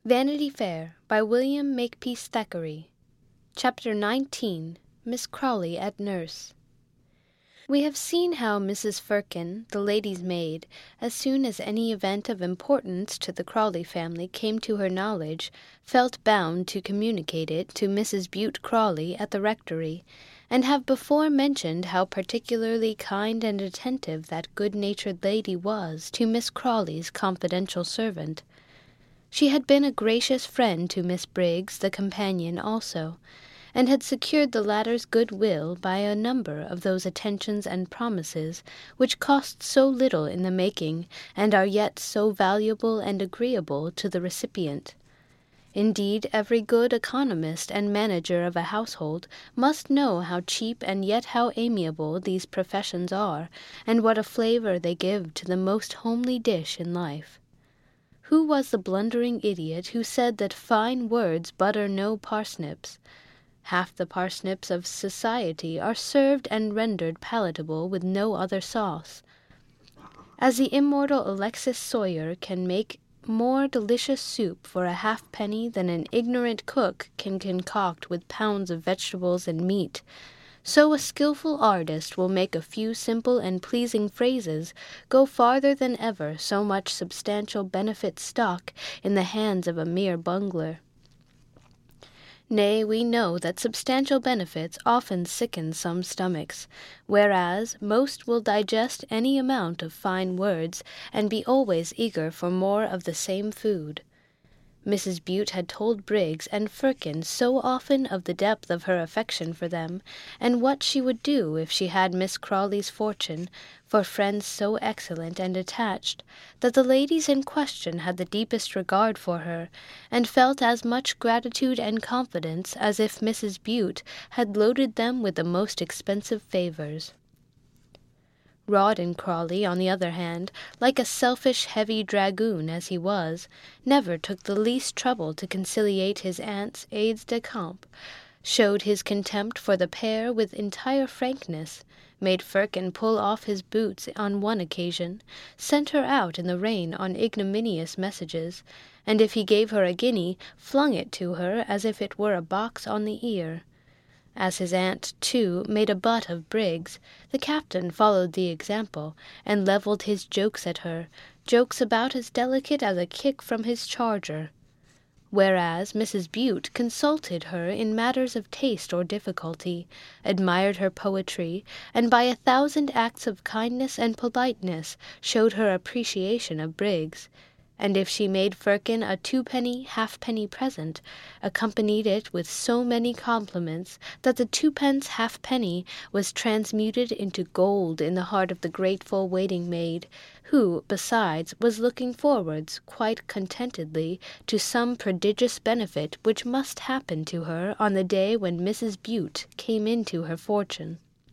Vanity Fair by William Makepeace Thackeray. Chapter 19. Miss Crawley at Nurse. We have seen how Mrs. Firkin, the lady's maid, as soon as any event of importance to the Crawley family came to her knowledge, felt bound to communicate it to Mrs. Bute Crawley at the rectory, and have before mentioned how particularly kind and attentive that good-natured lady was to Miss Crawley's confidential servant. She had been a gracious friend to Miss Briggs, the companion, also, and had secured the latter's good-will by a number of those attentions and promises which cost so little in the making, and are yet so valuable and agreeable to the recipient. Indeed, every good economist and manager of a household must know how cheap and yet how amiable these professions are, and what a flavour they give to the most homely dish in life. Who was the blundering idiot who said that fine words butter no parsnips? Half the parsnips of society are served and rendered palatable with no other sauce. As the immortal Alexis Soyer can make more delicious soup for a halfpenny than an ignorant cook can concoct with pounds of vegetables and meat, so a skilful artist will make a few simple and pleasing phrases go farther than ever so much substantial benefit stock in the hands of a mere bungler. Nay, we know that substantial benefits often sicken some stomachs, whereas most will digest any amount of fine words and be always eager for more of the same food. Mrs. Bute had told Briggs and Firkin so often of the depth of her affection for them, and what she would do if she had Miss Crawley's fortune, for friends so excellent and attached, that the ladies in question had the deepest regard for her, and felt as much gratitude and confidence as if Mrs. Bute had loaded them with the most expensive favours. Rawdon Crawley, on the other hand, like a selfish heavy dragoon as he was, never took the least trouble to conciliate his aunt's aides-de-camp, showed his contempt for the pair with entire frankness, made Firkin pull off his boots on one occasion, sent her out in the rain on ignominious messages, and if he gave her a guinea, flung it to her as if it were a box on the ear. As his aunt, too, made a butt of Briggs, the captain followed the example, and levelled his jokes at her, jokes about as delicate as a kick from his charger. Whereas Mrs. Bute consulted her in matters of taste or difficulty, admired her poetry, and by 1,000 acts of kindness and politeness showed her appreciation of Briggs, and if she made Firkin a 2-penny halfpenny present, accompanied it with so many compliments that the 2-pence halfpenny was transmuted into gold in the heart of the grateful waiting-maid, who, besides, was looking forwards, quite contentedly, to some prodigious benefit which must happen to her on the day when Mrs. Bute came into her fortune.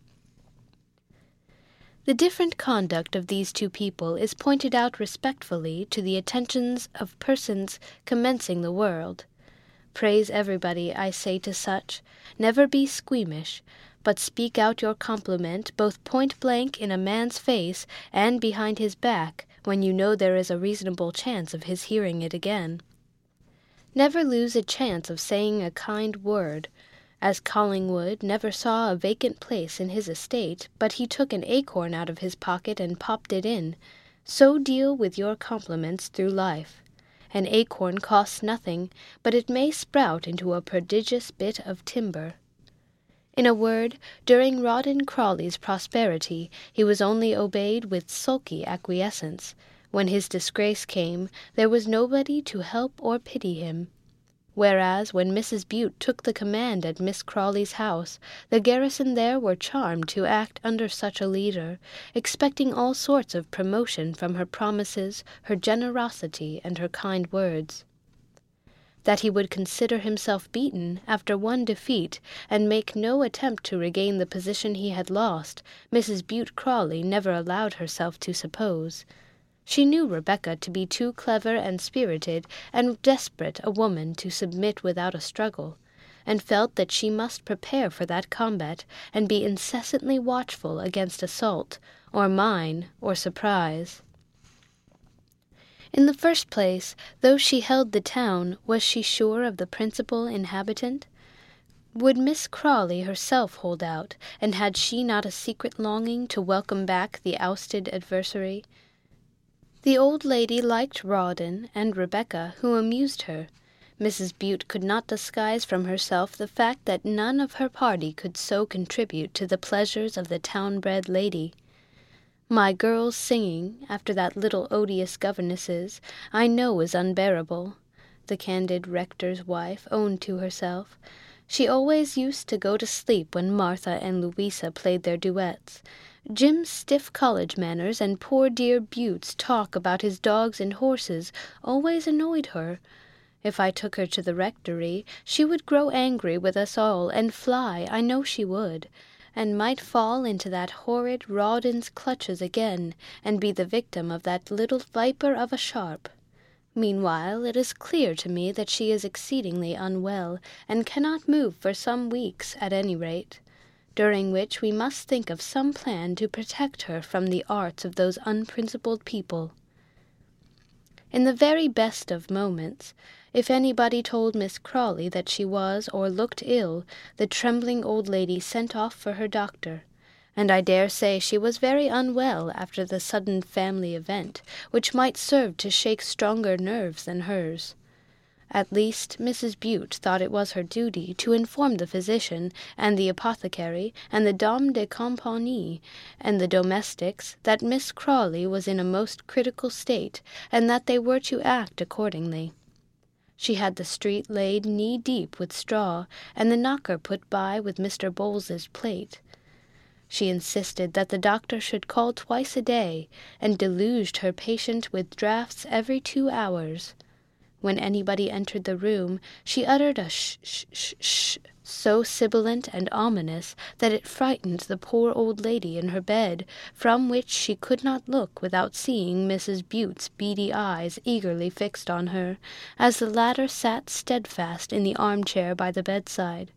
The different conduct of these two people is pointed out respectfully to the attentions of persons commencing the world. Praise everybody, I say to such. Never be squeamish, but speak out your compliment both point-blank in a man's face and behind his back when you know there is a reasonable chance of his hearing it again. Never lose a chance of saying a kind word. As Collingwood never saw a vacant place in his estate, but he took an acorn out of his pocket and popped it in, so deal with your compliments through life. An acorn costs nothing, but it may sprout into a prodigious bit of timber. In a word, during Rawdon Crawley's prosperity he was only obeyed with sulky acquiescence. When his disgrace came, there was nobody to help or pity him. Whereas, when Mrs. Bute took the command at Miss Crawley's house, the garrison there were charmed to act under such a leader, expecting all sorts of promotion from her promises, her generosity, and her kind words. That he would consider himself beaten after one defeat, and make no attempt to regain the position he had lost, Mrs. Bute Crawley never allowed herself to suppose. She knew Rebecca to be too clever and spirited and desperate a woman to submit without a struggle, and felt that she must prepare for that combat, and be incessantly watchful against assault, or mine, or surprise. In the first place, though she held the town, was she sure of the principal inhabitant? Would Miss Crawley herself hold out, and had she not a secret longing to welcome back the ousted adversary? The old lady liked Rawdon and Rebecca, who amused her. Mrs. Bute could not disguise from herself the fact that none of her party could so contribute to the pleasures of the town-bred lady. My girls singing, after that little odious governess's, I know is unbearable, the candid rector's wife owned to herself. She always used to go to sleep when Martha and Louisa played their duets. Jim's stiff college manners and poor dear Bute's talk about his dogs and horses always annoyed her. If I took her to the rectory, she would grow angry with us all, and fly, I know she would, and might fall into that horrid Rawdon's clutches again, and be the victim of that little viper of a Sharp. Meanwhile, it is clear to me that she is exceedingly unwell, and cannot move for some weeks at any rate, during which we must think of some plan to protect her from the arts of those unprincipled people. In the very best of moments, if anybody told Miss Crawley that she was or looked ill, the trembling old lady sent off for her doctor, and I dare say she was very unwell after the sudden family event, which might serve to shake stronger nerves than hers. At least Mrs. Bute thought it was her duty to inform the physician and the apothecary and the dame de compagnie and the domestics that Miss Crawley was in a most critical state, and that they were to act accordingly. She had the street laid knee-deep with straw, and the knocker put by with Mr. Bowles's plate. She insisted that the doctor should call twice a day, and deluged her patient with draughts every 2 hours. When anybody entered the room, she uttered a sh-sh-sh, so sibilant and ominous that it frightened the poor old lady in her bed, from which she could not look without seeing Mrs. Bute's beady eyes eagerly fixed on her, as the latter sat steadfast in the armchair by the bedside.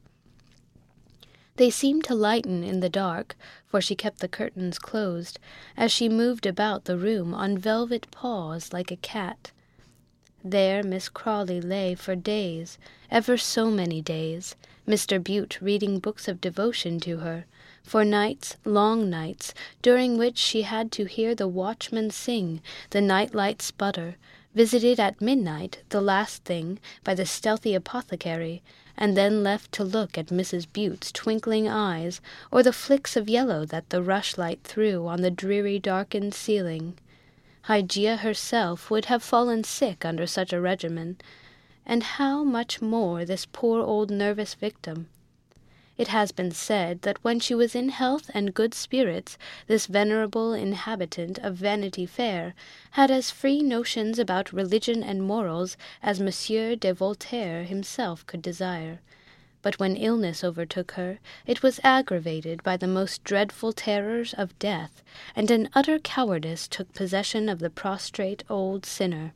They seemed to lighten in the dark, for she kept the curtains closed, as she moved about the room on velvet paws like a cat. There Miss Crawley lay for days, ever so many days, Mr. Bute reading books of devotion to her, for nights, long nights, during which she had to hear the watchman sing, the night-light sputter, visited at midnight, the last thing, by the stealthy apothecary, and then left to look at Mrs. Bute's twinkling eyes, or the flicks of yellow that the rushlight threw on the dreary darkened ceiling. Hygeia herself would have fallen sick under such a regimen, and how much more this poor old nervous victim. It has been said that when she was in health and good spirits, this venerable inhabitant of Vanity Fair had as free notions about religion and morals as Monsieur de Voltaire himself could desire. But when illness overtook her, it was aggravated by the most dreadful terrors of death, and an utter cowardice took possession of the prostrate old sinner.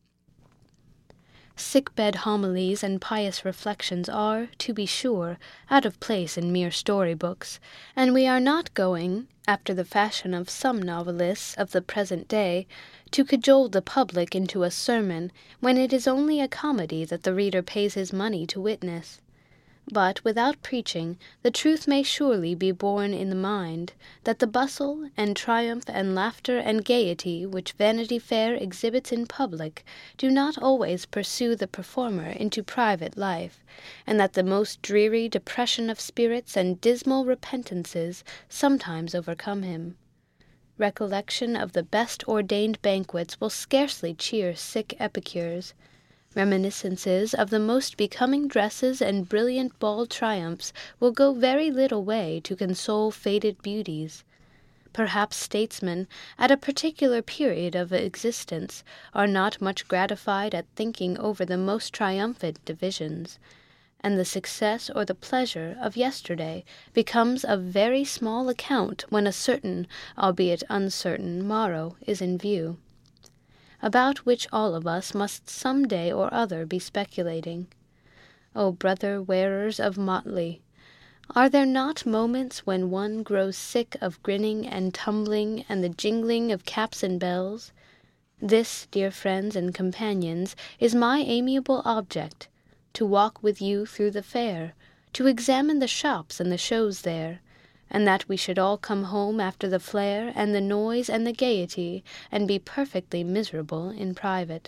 Sick-bed homilies and pious reflections are, to be sure, out of place in mere story-books, and we are not going, after the fashion of some novelists of the present day, to cajole the public into a sermon, when it is only a comedy that the reader pays his money to witness. But, without preaching, the truth may surely be borne in the mind, that the bustle, and triumph, and laughter, and gaiety which Vanity Fair exhibits in public do not always pursue the performer into private life, and that the most dreary depression of spirits and dismal repentances sometimes overcome him. Recollection of the best ordained banquets will scarcely cheer sick epicures. Reminiscences of the most becoming dresses and brilliant ball triumphs will go very little way to console faded beauties. Perhaps statesmen, at a particular period of existence, are not much gratified at thinking over the most triumphant divisions, and the success or the pleasure of yesterday becomes of very small account when a certain, albeit uncertain, morrow is in view, about which all of us must some day or other be speculating. O brother wearers of motley, are there not moments when one grows sick of grinning and tumbling and the jingling of caps and bells? This, dear friends and companions, is my amiable object, to walk with you through the fair, to examine the shops and the shows there, and that we should all come home after the flare and the noise and the gaiety, and be perfectly miserable in private.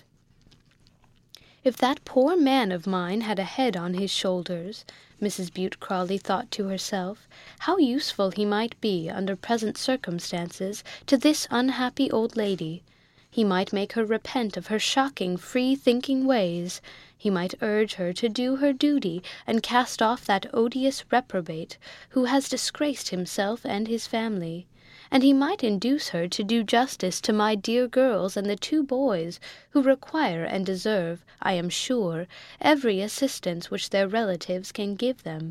If that poor man of mine had a head on his shoulders, Mrs. Bute Crawley thought to herself, how useful he might be under present circumstances to this unhappy old lady. He might make her repent of her shocking, free-thinking ways. He might urge her to do her duty and cast off that odious reprobate who has disgraced himself and his family. And he might induce her to do justice to my dear girls and the 2 boys, who require and deserve, I am sure, every assistance which their relatives can give them.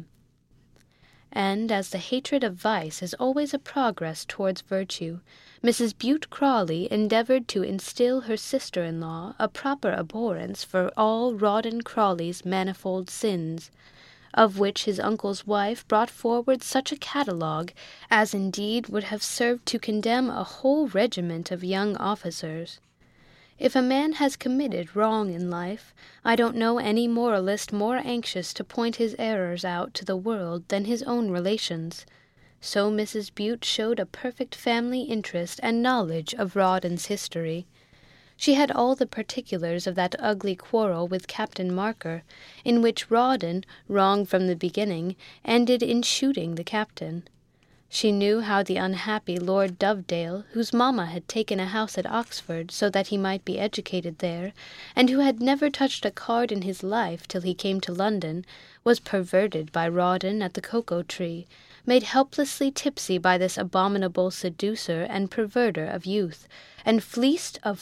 And as the hatred of vice is always a progress towards virtue, Mrs. Bute Crawley endeavoured to instil her sister-in-law a proper abhorrence for all Rawdon Crawley's manifold sins, of which his uncle's wife brought forward such a catalogue as indeed would have served to condemn a whole regiment of young officers. If a man has committed wrong in life, I don't know any moralist more anxious to point his errors out to the world than his own relations. So Mrs. Bute showed a perfect family interest and knowledge of Rawdon's history. She had all the particulars of that ugly quarrel with Captain Marker, in which Rawdon, wrong from the beginning, ended in shooting the captain. She knew how the unhappy Lord Dovedale, whose mamma had taken a house at Oxford so that he might be educated there, and who had never touched a card in his life till he came to London, was perverted by Rawdon at the Cocoa Tree, made helplessly tipsy by this abominable seducer and perverter of youth, and fleeced of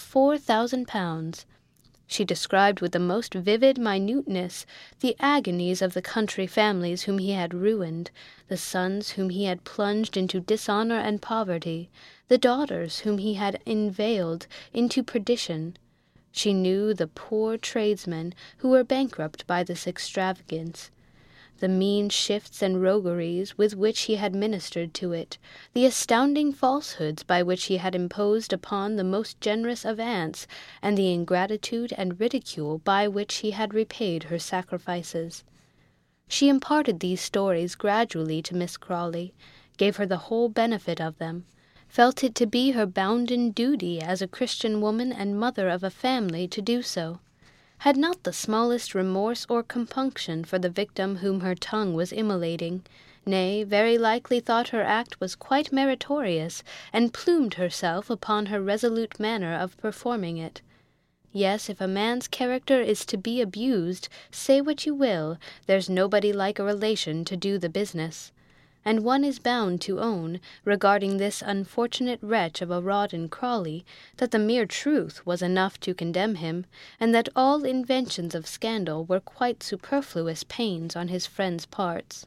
£4,000. She described with the most vivid minuteness the agonies of the country families whom he had ruined, the sons whom he had plunged into dishonour and poverty, the daughters whom he had inveigled into perdition. She knew the poor tradesmen who were bankrupt by this extravagance, the mean shifts and rogueries with which he had ministered to it, the astounding falsehoods by which he had imposed upon the most generous of aunts, and the ingratitude and ridicule by which he had repaid her sacrifices. She imparted these stories gradually to Miss Crawley, gave her the whole benefit of them, felt it to be her bounden duty as a Christian woman and mother of a family to do so, had not the smallest remorse or compunction for the victim whom her tongue was immolating, nay, very likely thought her act was quite meritorious, and plumed herself upon her resolute manner of performing it. Yes, if a man's character is to be abused, say what you will, there's nobody like a relation to do the business. And one is bound to own, regarding this unfortunate wretch of a Rawdon Crawley, that the mere truth was enough to condemn him, and that all inventions of scandal were quite superfluous pains on his friends' parts.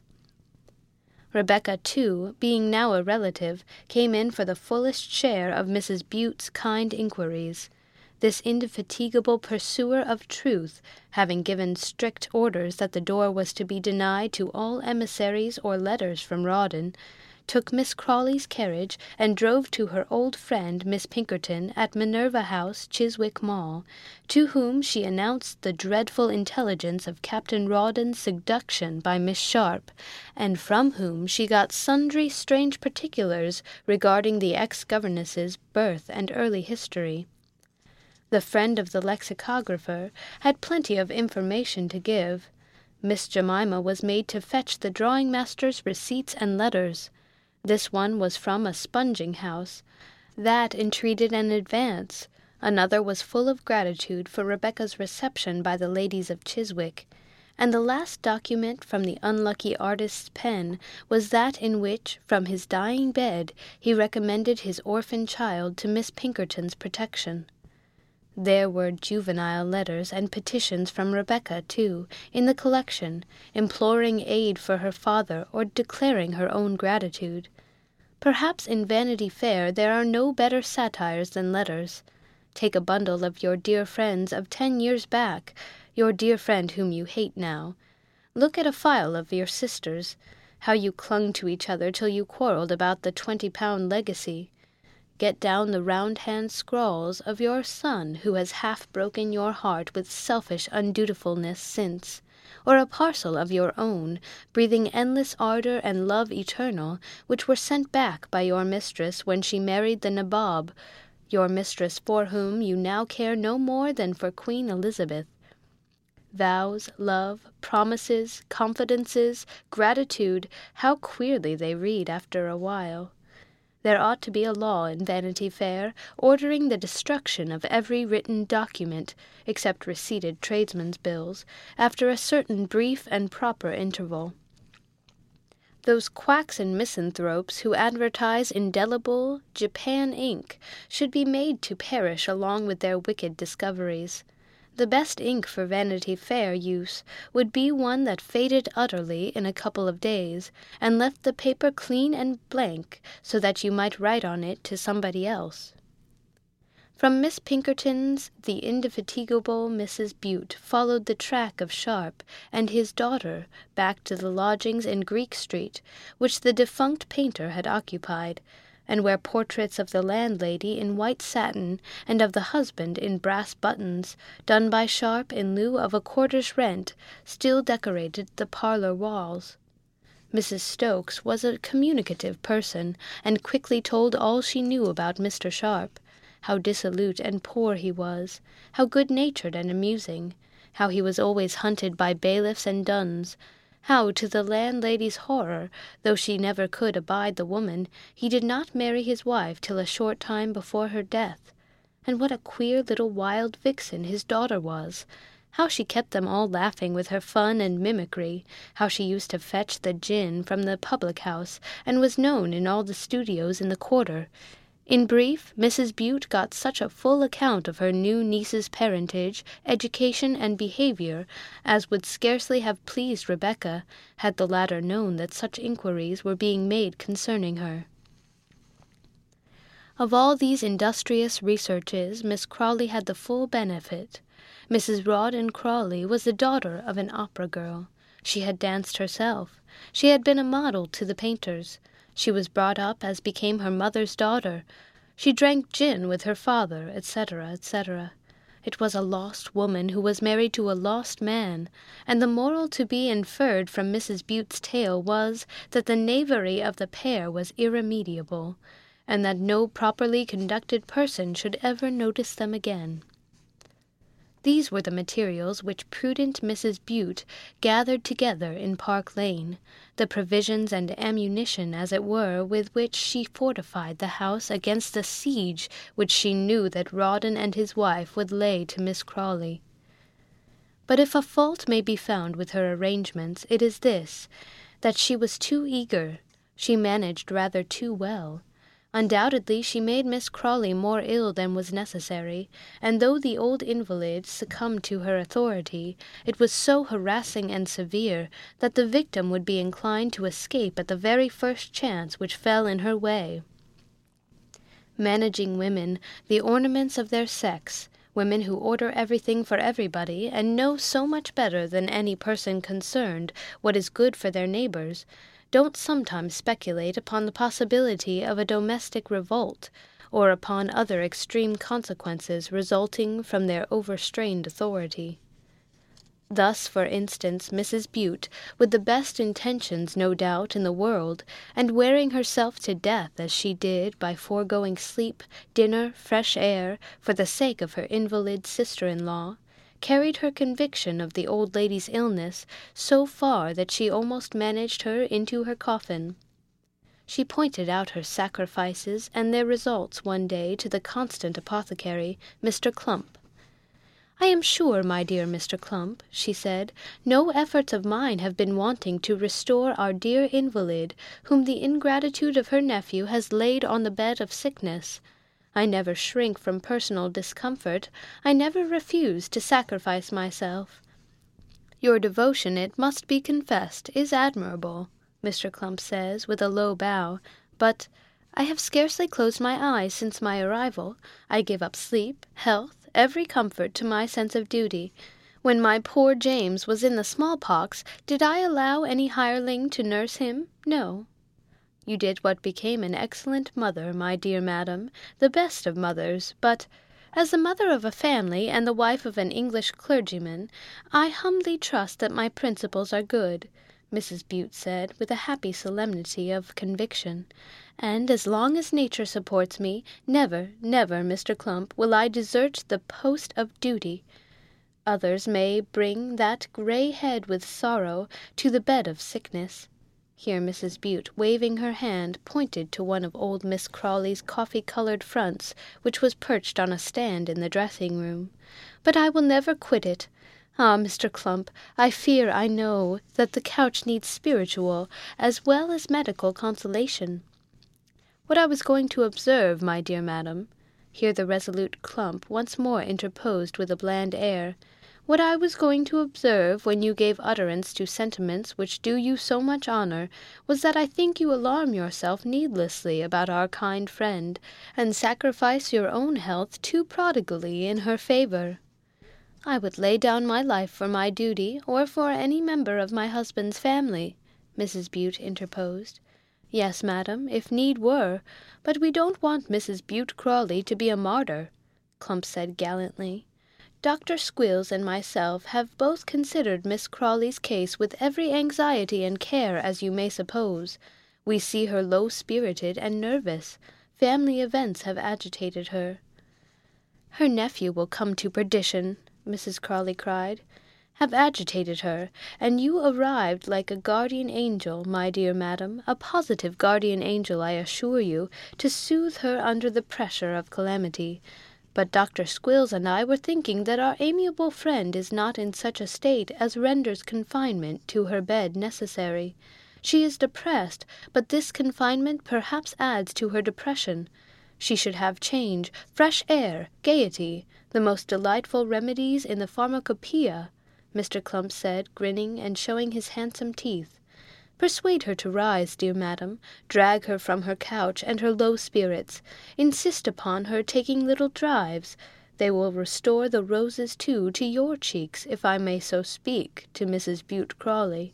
Rebecca, too, being now a relative, came in for the fullest share of Mrs. Bute's kind inquiries. This indefatigable pursuer of truth, having given strict orders that the door was to be denied to all emissaries or letters from Rawdon, took Miss Crawley's carriage and drove to her old friend Miss Pinkerton at Minerva House, Chiswick Mall, to whom she announced the dreadful intelligence of Captain Rawdon's seduction by Miss Sharp, and from whom she got sundry strange particulars regarding the ex-governess's birth and early history. The friend of the lexicographer had plenty of information to give. Miss Jemima was made to fetch the drawing-master's receipts and letters. This one was from a sponging house. That entreated an advance. Another was full of gratitude for Rebecca's reception by the ladies of Chiswick. And the last document from the unlucky artist's pen was that in which, from his dying bed, he recommended his orphan child to Miss Pinkerton's protection. There were juvenile letters and petitions from Rebecca, too, in the collection, imploring aid for her father or declaring her own gratitude. Perhaps in Vanity Fair there are no better satires than letters. Take a bundle of your dear friends of 10 years back, your dear friend whom you hate now. Look at a file of your sisters, how you clung to each other till you quarrelled about the £20 legacy. get down the round-hand scrawls of your son who has half broken your heart with selfish undutifulness since, or a parcel of your own, breathing endless ardor and love eternal, which were sent back by your mistress when she married the Nabob, your mistress for whom you now care no more than for Queen Elizabeth. Vows, love, promises, confidences, gratitude, how queerly they read after a while. There ought to be a law in Vanity Fair ordering the destruction of every written document, except receipted tradesmen's bills, after a certain brief and proper interval. Those quacks and misanthropes who advertise indelible Japan ink should be made to perish along with their wicked discoveries. The best ink for Vanity Fair use would be one that faded utterly in a couple of days, and left the paper clean and blank, so that you might write on it to somebody else. From Miss Pinkerton's the indefatigable Mrs. Bute followed the track of Sharp and his daughter back to the lodgings in Greek Street, which the defunct painter had occupied, and where portraits of the landlady in white satin and of the husband in brass buttons, done by Sharp in lieu of a quarter's rent, still decorated the parlor walls. Mrs. Stokes was a communicative person, and quickly told all she knew about Mr. Sharp, how dissolute and poor he was, how good-natured and amusing, how he was always hunted by bailiffs and duns, how, to the landlady's horror, though she never could abide the woman, he did not marry his wife till a short time before her death, and what a queer little wild vixen his daughter was, how she kept them all laughing with her fun and mimicry, how she used to fetch the gin from the public-house, and was known in all the studios in the quarter. In brief, Mrs. Bute got such a full account of her new niece's parentage, education, and behavior as would scarcely have pleased Rebecca, had the latter known that such inquiries were being made concerning her. Of all these industrious researches Miss Crawley had the full benefit. Mrs. Rawdon Crawley was the daughter of an opera girl. She had danced herself. She had been a model to the painters. She was brought up as became her mother's daughter. She drank gin with her father, etc., etc. It was a lost woman who was married to a lost man, and the moral to be inferred from Mrs. Bute's tale was that the knavery of the pair was irremediable, and that no properly conducted person should ever notice them again. These were the materials which prudent Mrs. Bute gathered together in Park Lane, the provisions and ammunition, as it were, with which she fortified the house against the siege which she knew that Rawdon and his wife would lay to Miss Crawley. But if a fault may be found with her arrangements, it is this, that she was too eager. She managed rather too well. Undoubtedly she made Miss Crawley more ill than was necessary, and though the old invalid succumbed to her authority, it was so harassing and severe that the victim would be inclined to escape at the very first chance which fell in her way. Managing women, the ornaments of their sex, women who order everything for everybody, and know so much better than any person concerned what is good for their neighbors, don't sometimes speculate upon the possibility of a domestic revolt, or upon other extreme consequences resulting from their overstrained authority. Thus, for instance, Mrs. Bute, with the best intentions, no doubt, in the world, and wearing herself to death as she did by foregoing sleep, dinner, fresh air, for the sake of her invalid sister-in-law, carried her conviction of the old lady's illness so far that she almost managed her into her coffin. She pointed out her sacrifices and their results one day to the constant apothecary, Mr. Clump. "I am sure, my dear Mr. Clump," she said, "no efforts of mine have been wanting to restore our dear invalid, whom the ingratitude of her nephew has laid on the bed of sickness. I never shrink from personal discomfort. I never refuse to sacrifice myself." "Your devotion, it must be confessed, is admirable," Mr. Clump says, with a low bow, "but I have scarcely closed my eyes since my arrival. I give up sleep, health, every comfort to my sense of duty. When my poor James was in the smallpox, did I allow any hireling to nurse him? No." You did what became an excellent mother, my dear madam, the best of mothers, but, as the mother of a family and the wife of an English clergyman, I humbly trust that my principles are good," Mrs. Bute said, with a happy solemnity of conviction, "and as long as nature supports me, never, never, Mr. Clump, will I desert the post of duty. Others may bring that grey head with sorrow to the bed of sickness." Here Mrs. Bute, waving her hand, pointed to one of old Miss Crawley's coffee-coloured fronts, which was perched on a stand in the dressing-room. "But I will never quit it. Ah, Mr. Clump, I fear I know that the couch needs spiritual as well as medical consolation. What I was going to observe, my dear madam," here the resolute Clump once more interposed with a bland air, "what I was going to observe when you gave utterance to sentiments which do you so much honour, was that I think you alarm yourself needlessly about our kind friend, and sacrifice your own health too prodigally in her favour." "I would lay down my life for my duty, or for any member of my husband's family," Mrs. Bute interposed. "Yes, madam, if need were, but we don't want Mrs. Bute Crawley to be a martyr," Clump said gallantly. "Dr. Squills and myself have both considered Miss Crawley's case with every anxiety and care, as you may suppose. We see her low-spirited and nervous. Family events have agitated her." "Her nephew will come to perdition," Mrs. Crawley cried. "Have agitated her, and you arrived like a guardian angel, my dear madam, a positive guardian angel, I assure you, to soothe her under the pressure of calamity. But Dr. Squills and I were thinking that our amiable friend is not in such a state as renders confinement to her bed necessary. She is depressed, but this confinement perhaps adds to her depression. She should have change, fresh air, gaiety, the most delightful remedies in the pharmacopoeia," Mr. Clump said, grinning and showing his handsome teeth. "Persuade her to rise, dear madam, drag her from her couch and her low spirits, insist upon her taking little drives. They will restore the roses, too, to your cheeks, if I may so speak, to Mrs. Bute Crawley."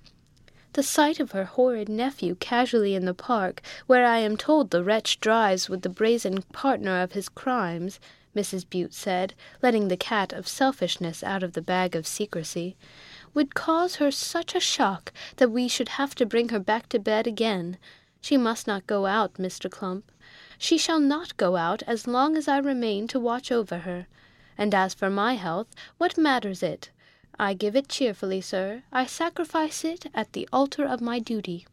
"The sight of her horrid nephew casually in the park, where I am told the wretch drives with the brazen partner of his crimes," Mrs. Bute said, letting the cat of selfishness out of the bag of secrecy, "would cause her such a shock that we should have to bring her back to bed again. She must not go out, Mr. Clump. She shall not go out as long as I remain to watch over her. And as for my health, what matters it? I give it cheerfully, sir. I sacrifice it at the altar of my duty."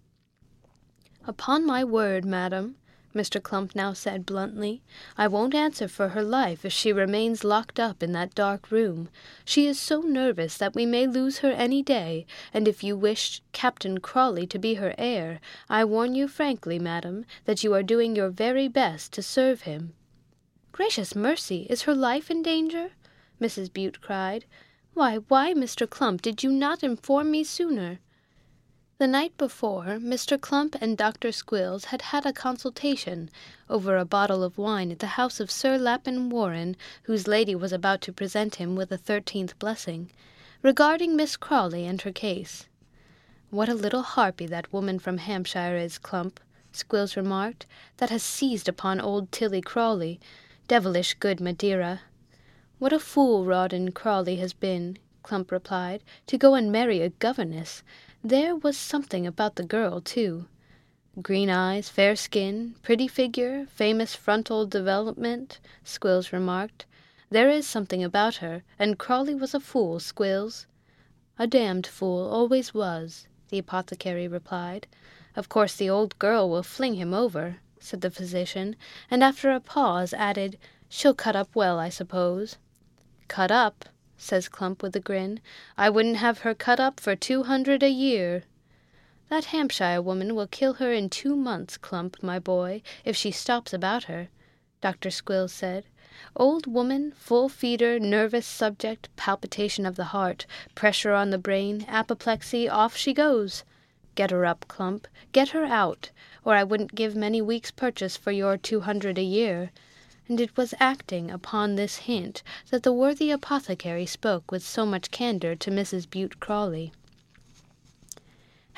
"Upon my word, madam," Mr. Clump now said bluntly, "I won't answer for her life if she remains locked up in that dark room. She is so nervous that we may lose her any day, and if you wish Captain Crawley to be her heir, I warn you frankly, madam, that you are doing your very best to serve him." "Gracious mercy, is her life in danger?" Mrs. Bute cried. Why, Mr. Clump, did you not inform me sooner?" The night before, Mr. Clump and Dr. Squills had had a consultation over a bottle of wine at the house of Sir Lapin Warren, whose lady was about to present him with a 13th blessing, regarding Miss Crawley and her case. "What a little harpy that woman from Hampshire is, Clump," Squills remarked, "that has seized upon old Tilly Crawley. Devilish good Madeira." "What a fool Rawdon Crawley has been," Clump replied, "to go and marry a governess. There was something about the girl, too. Green eyes, fair skin, pretty figure, famous frontal development," Squills remarked. "There is something about her, and Crawley was a fool, Squills." "A damned fool, always was," the apothecary replied. "Of course the old girl will fling him over," said the physician, and after a pause added, "She'll cut up well, I suppose." "Cut up?" says Clump with a grin. "I wouldn't have her cut up for 200 a year." "That Hampshire woman will kill her in 2 months, Clump, my boy, if she stops about her," Dr. Squills said. "Old woman, full feeder, nervous subject, palpitation of the heart, pressure on the brain, apoplexy, off she goes. Get her up, Clump, get her out, or I wouldn't give many weeks' purchase for your 200 a year." And it was acting upon this hint that the worthy apothecary spoke with so much candour to Mrs. Bute Crawley.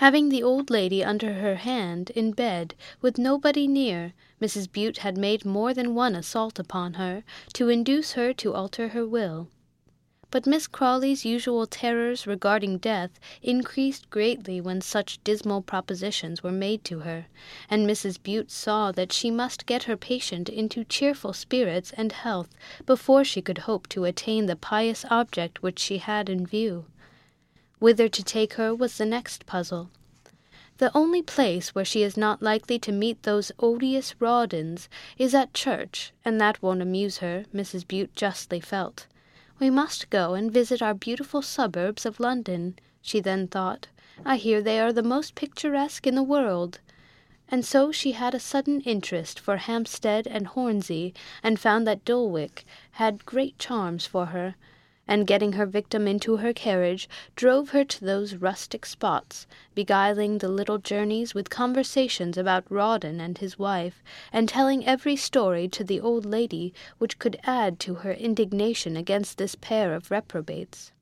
Having the old lady under her hand in bed, with nobody near, Mrs. Bute had made more than one assault upon her, to induce her to alter her will. But Miss Crawley's usual terrors regarding death increased greatly when such dismal propositions were made to her, and Mrs. Bute saw that she must get her patient into cheerful spirits and health before she could hope to attain the pious object which she had in view. Whither to take her was the next puzzle. The only place where she is not likely to meet those odious Rawdons is at church, and that won't amuse her, Mrs. Bute justly felt. We must go and visit our beautiful suburbs of London, she then thought. I hear they are the most picturesque in the world. And so she had a sudden interest for Hampstead and Hornsey, and found that Dulwich had great charms for her, and getting her victim into her carriage, drove her to those rustic spots, beguiling the little journeys with conversations about Rawdon and his wife, and telling every story to the old lady which could add to her indignation against this pair of reprobates.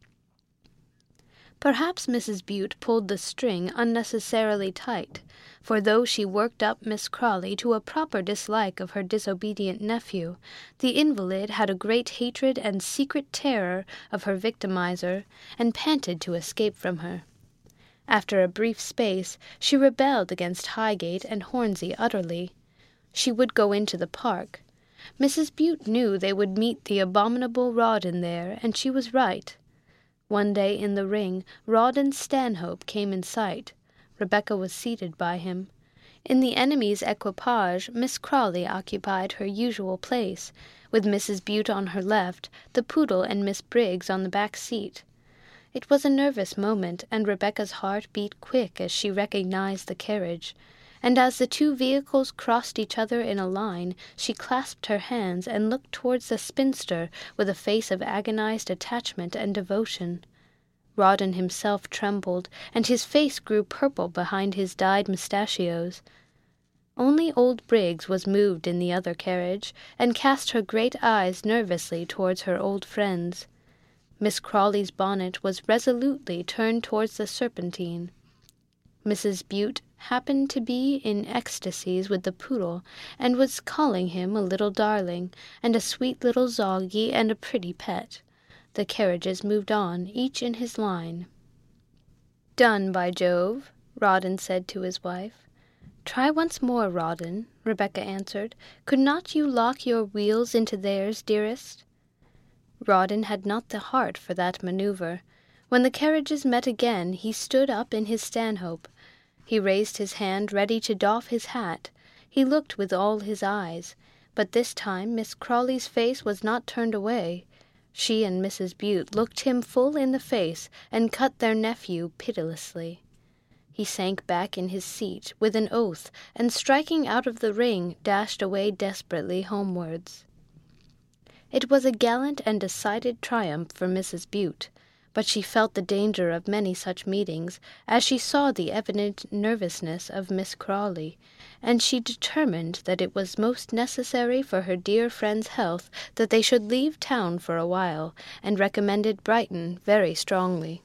Perhaps Mrs. Bute pulled the string unnecessarily tight, for though she worked up Miss Crawley to a proper dislike of her disobedient nephew, the invalid had a great hatred and secret terror of her victimizer, and panted to escape from her. After a brief space, she rebelled against Highgate and Hornsey utterly. She would go into the park. Mrs. Bute knew they would meet the abominable Rawdon there, and she was right. One day in the ring, Rawdon Stanhope came in sight. Rebecca was seated by him. In the enemy's equipage, Miss Crawley occupied her usual place, with Mrs. Bute on her left, the poodle and Miss Briggs on the back seat. It was a nervous moment, and Rebecca's heart beat quick as she recognized the carriage, and as the two vehicles crossed each other in a line, she clasped her hands and looked towards the spinster with a face of agonized attachment and devotion. Rawdon himself trembled, and his face grew purple behind his dyed mustachios. Only old Briggs was moved in the other carriage, and cast her great eyes nervously towards her old friends. Miss Crawley's bonnet was resolutely turned towards the Serpentine. Mrs. Bute happened to be in ecstasies with the poodle, and was calling him a little darling, and a sweet little zoggy, and a pretty pet. The carriages moved on, each in his line. "Done, by Jove," Rawdon said to his wife. "Try once more, Rawdon," Rebecca answered. "Could not you lock your wheels into theirs, dearest?" Rawdon had not the heart for that manoeuvre. When the carriages met again, he stood up in his Stanhope. He raised his hand ready to doff his hat. He looked with all his eyes, but this time Miss Crawley's face was not turned away. She and Mrs. Bute looked him full in the face, and cut their nephew pitilessly. He sank back in his seat with an oath, and striking out of the ring, dashed away desperately homewards. It was a gallant and decided triumph for Mrs. Bute, but she felt the danger of many such meetings, as she saw the evident nervousness of Miss Crawley, and she determined that it was most necessary for her dear friend's health that they should leave town for a while, and recommended Brighton very strongly.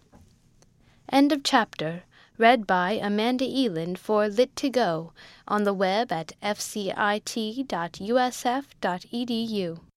End of chapter. Read by Amanda Eland for Lit2Go, on the web at fcit.usf.edu.